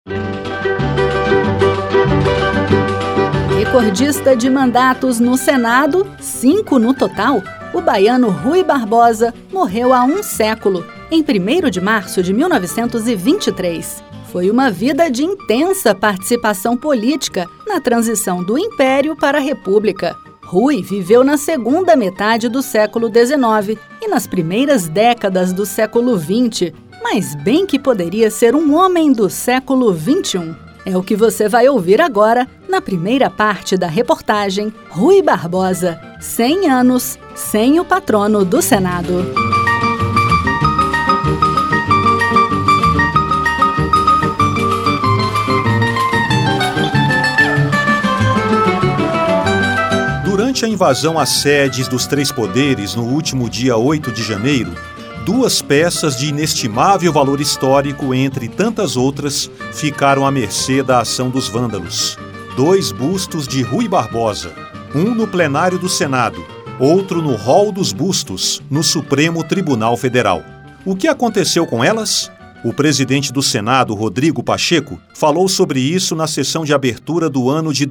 Recordista de mandatos no Senado, 5 no total, o baiano Rui Barbosa morreu há um século, em 1º de março de 1923. Foi uma vida de intensa participação política na transição do Império para a República. Rui viveu na segunda metade do século XIX e nas primeiras décadas do século XX, mas bem que poderia ser um homem do século XXI. É o que você vai ouvir agora na primeira parte da reportagem Rui Barbosa, 100 anos sem o patrono do Senado. Durante a invasão às sedes dos três poderes no último dia 8 de janeiro, 2 peças de inestimável valor histórico, entre tantas outras, ficaram à mercê da ação dos vândalos. 2 bustos de Rui Barbosa, um no plenário do Senado, outro no hall dos bustos, no Supremo Tribunal Federal. O que aconteceu com elas? O presidente do Senado, Rodrigo Pacheco, falou sobre isso na sessão de abertura do ano de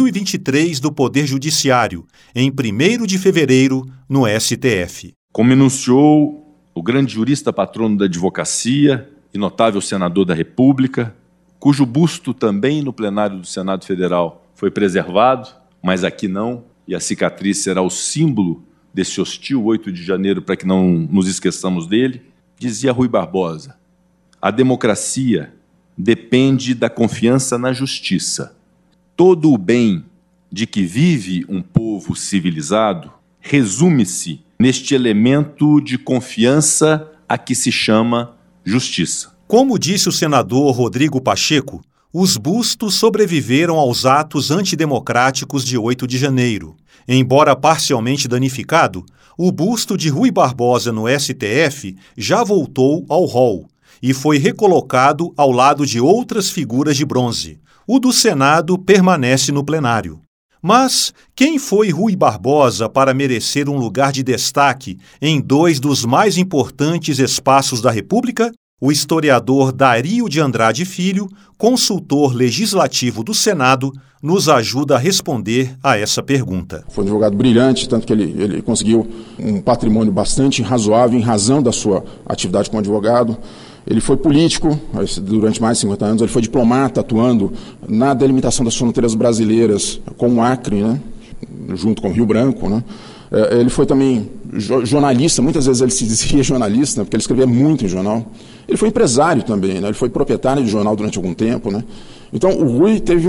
2023 do Poder Judiciário, em 1º de fevereiro, no STF. Como enunciou o grande jurista patrono da advocacia e notável senador da República, cujo busto também no plenário do Senado Federal foi preservado, mas aqui não, e a cicatriz será o símbolo desse hostil 8 de janeiro para que não nos esqueçamos dele, dizia Rui Barbosa: a democracia depende da confiança na justiça. Todo o bem de que vive um povo civilizado resume-se neste elemento de confiança a que se chama justiça. Como disse o senador Rodrigo Pacheco, os bustos sobreviveram aos atos antidemocráticos de 8 de janeiro. Embora parcialmente danificado, o busto de Rui Barbosa no STF já voltou ao hall e foi recolocado ao lado de outras figuras de bronze. O do Senado permanece no plenário. Mas quem foi Rui Barbosa para merecer um lugar de destaque em 2 dos mais importantes espaços da República? O historiador Dario de Andrade Filho, consultor legislativo do Senado, nos ajuda a responder a essa pergunta. Foi um advogado brilhante, tanto que ele conseguiu um patrimônio bastante razoável em razão da sua atividade como advogado. Ele foi político durante mais de 50 anos, ele foi diplomata atuando na delimitação das fronteiras brasileiras com o Acre, né, junto com o Rio Branco, né. Ele foi também jornalista, muitas vezes ele se dizia jornalista, né, porque ele escrevia muito em jornal. Ele foi empresário também, né, ele foi proprietário de jornal durante algum tempo, né. Então o Rui teve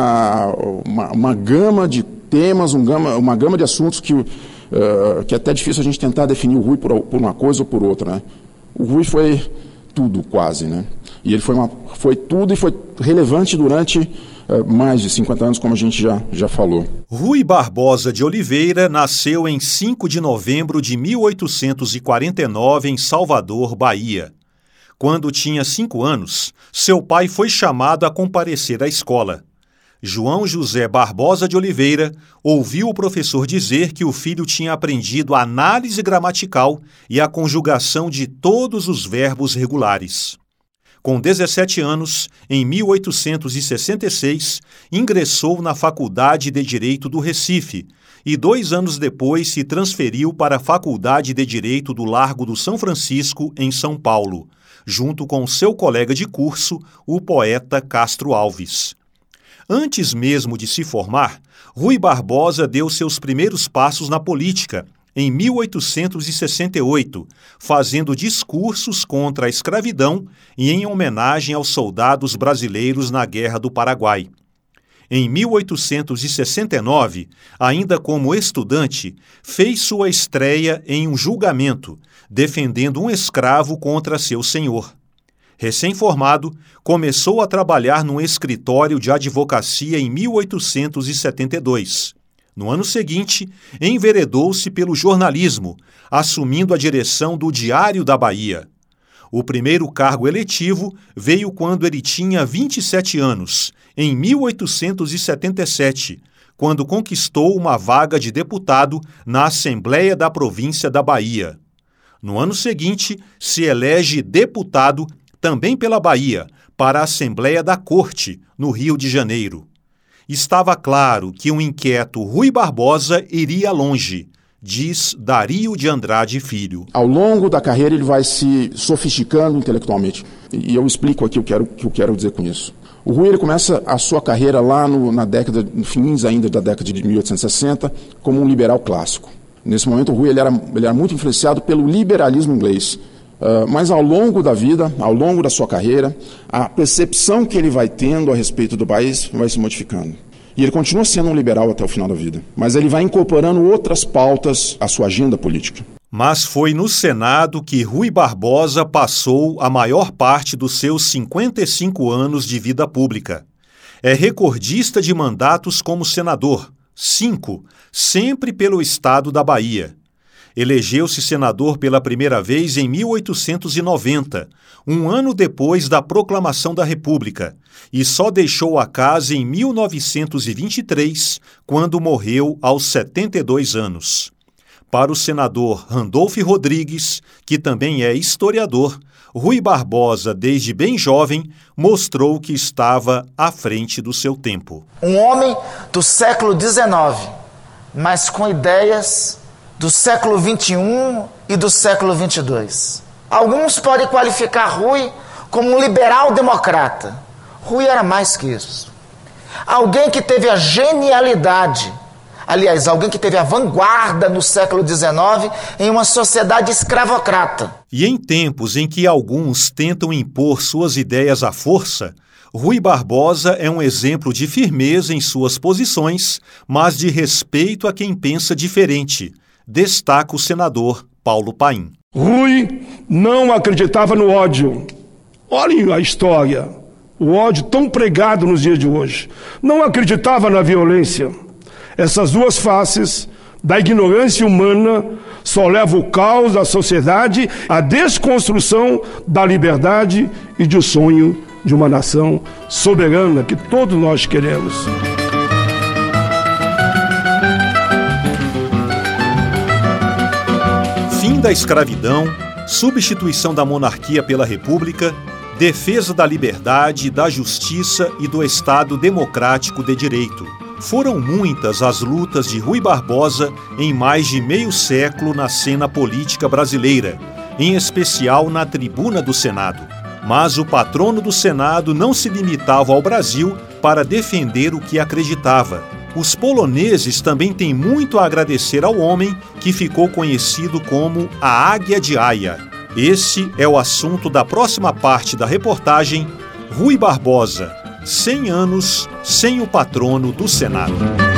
uma gama de temas, uma gama de assuntos que é até difícil a gente tentar definir o Rui por uma coisa ou por outra, né. O Rui foi tudo quase, né? E ele foi tudo e foi relevante durante mais de 50 anos, como a gente já falou. Rui Barbosa de Oliveira nasceu em 5 de novembro de 1849 em Salvador, Bahia. Quando tinha 5 anos, seu pai foi chamado a comparecer à escola. João José Barbosa de Oliveira ouviu o professor dizer que o filho tinha aprendido a análise gramatical e a conjugação de todos os verbos regulares. Com 17 anos, em 1866, ingressou na Faculdade de Direito do Recife e 2 anos depois se transferiu para a Faculdade de Direito do Largo do São Francisco, em São Paulo, junto com seu colega de curso, o poeta Castro Alves. Antes mesmo de se formar, Rui Barbosa deu seus primeiros passos na política, em 1868, fazendo discursos contra a escravidão e em homenagem aos soldados brasileiros na Guerra do Paraguai. Em 1869, ainda como estudante, fez sua estreia em um julgamento, defendendo um escravo contra seu senhor. Recém-formado, começou a trabalhar num escritório de advocacia em 1872. No ano seguinte, enveredou-se pelo jornalismo, assumindo a direção do Diário da Bahia. O primeiro cargo eletivo veio quando ele tinha 27 anos, em 1877, quando conquistou uma vaga de deputado na Assembleia da Província da Bahia. No ano seguinte, se elege deputado também pela Bahia, para a Assembleia da Corte, no Rio de Janeiro. Estava claro que o inquieto Rui Barbosa iria longe, diz Dario de Andrade Filho. Ao longo da carreira ele vai se sofisticando intelectualmente. E eu explico aqui o que eu quero dizer com isso. O Rui ele começa a sua carreira lá no fins ainda da década de 1860, como um liberal clássico. Nesse momento o Rui ele era muito influenciado pelo liberalismo inglês. Mas ao longo da vida, ao longo da sua carreira, a percepção que ele vai tendo a respeito do país vai se modificando. E ele continua sendo um liberal até o final da vida. Mas ele vai incorporando outras pautas à sua agenda política. Mas foi no Senado que Rui Barbosa passou a maior parte dos seus 55 anos de vida pública. É recordista de mandatos como senador, 5, sempre pelo estado da Bahia. Elegeu-se senador pela primeira vez em 1890, um ano depois da proclamação da República, e só deixou a casa em 1923, quando morreu aos 72 anos. Para o senador Randolfo Rodrigues, que também é historiador, Rui Barbosa, desde bem jovem, mostrou que estava à frente do seu tempo. Um homem do século XIX, mas com ideias do século XXI e do século XXII. Alguns podem qualificar Rui como um liberal democrata. Rui era mais que isso. Alguém que teve a genialidade, aliás, alguém que teve a vanguarda no século XIX em uma sociedade escravocrata. E em tempos em que alguns tentam impor suas ideias à força, Rui Barbosa é um exemplo de firmeza em suas posições, mas de respeito a quem pensa diferente, destaca o senador Paulo Paim. Rui não acreditava no ódio. Olhem a história, o ódio tão pregado nos dias de hoje. Não acreditava na violência. Essas duas faces da ignorância humana só levam o caos da sociedade à desconstrução da liberdade e do sonho de uma nação soberana que todos nós queremos. Fim da escravidão, substituição da monarquia pela república, defesa da liberdade, da justiça e do Estado democrático de direito. Foram muitas as lutas de Rui Barbosa em mais de meio século na cena política brasileira, em especial na tribuna do Senado. Mas o patrono do Senado não se limitava ao Brasil para defender o que acreditava. Os poloneses também têm muito a agradecer ao homem que ficou conhecido como a Águia de Haia. Esse é o assunto da próxima parte da reportagem Rui Barbosa, 100 anos sem o patrono do Senado.